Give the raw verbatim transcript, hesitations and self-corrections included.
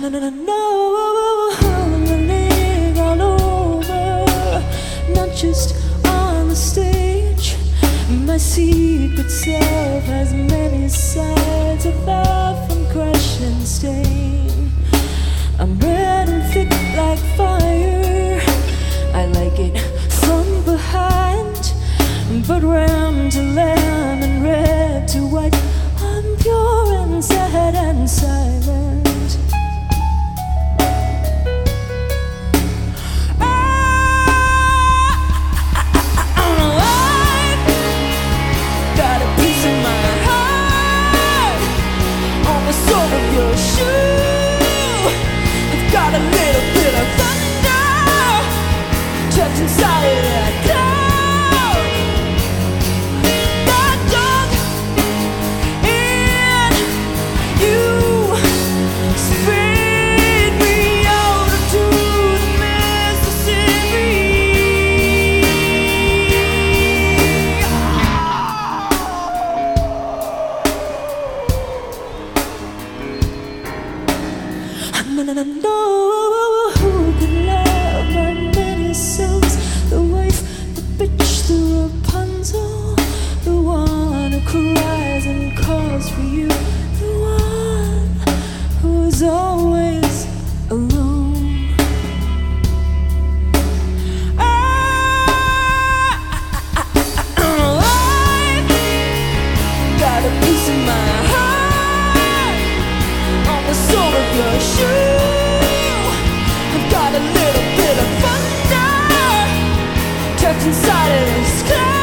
No, no, no, no, I'm running all over, not just on the stage. My secret self has many sides, a far from crush and stain. I'm red and thick like fire, I like it from behind, but ram to lamb and red to white, I'm pure and sad and silent. Your shoe, I've got a little bit of thunder trapped inside of that cloud. That dog in you spit me out into the Mississippi. And I know who could love my many souls, the wife, the bitch, the Rapunzel, the one who cries and calls for you, the one who is always alone. I, I've got a piece of my heart on the sole of your shoe. Got a little bit of thunder trapped inside of this cloud.